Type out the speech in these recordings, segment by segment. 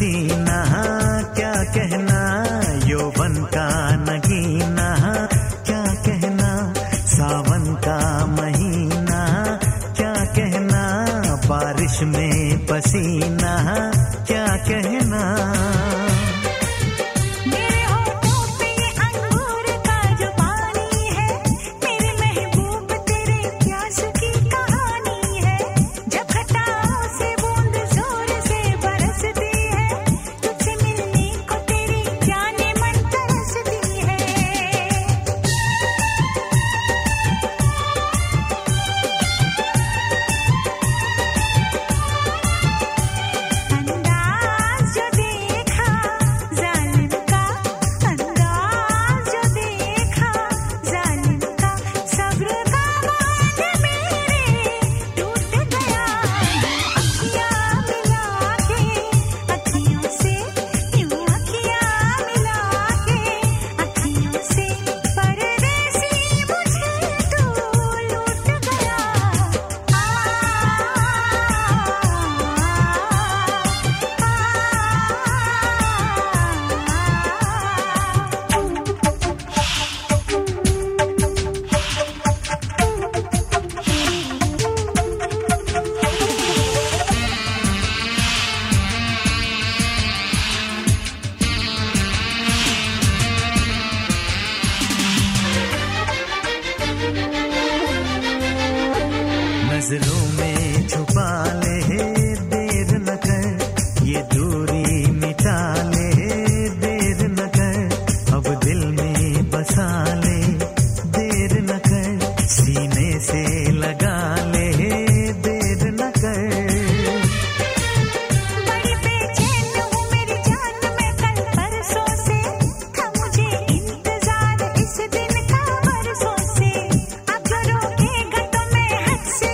पसीना, क्या कहना यौवन का नगीना, क्या कहना सावन का महीना, क्या कहना बारिश में पसीना, क्या कहना। नजरों में छुपा ले, देर न कर, ये दूरी मिटा ले, देर न कर, अब दिल में बसा ले, देर न कर, सीने से लगा ले, देर न कर। बड़ी बेचैन हूँ मेरी जान में कल परसों से, था मुझे इंतजार इस दिन का बरसों से, अब जो रोकेगा तो मैं हद से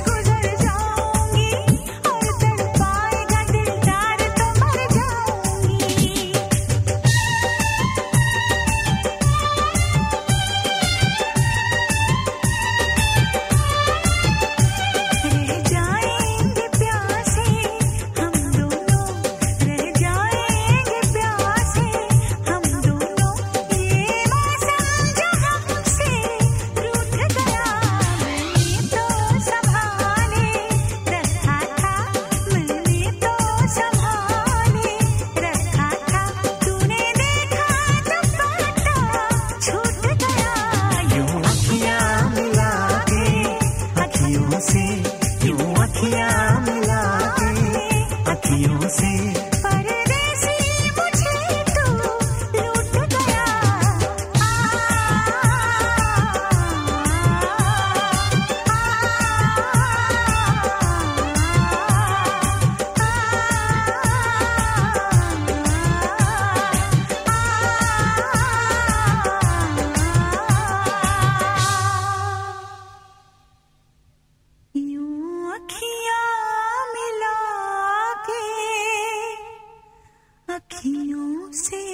यूं अखियां मिला के अखियों से परदेसी मुझे तू लूट गया। यूं अखियां मिला के अखियों से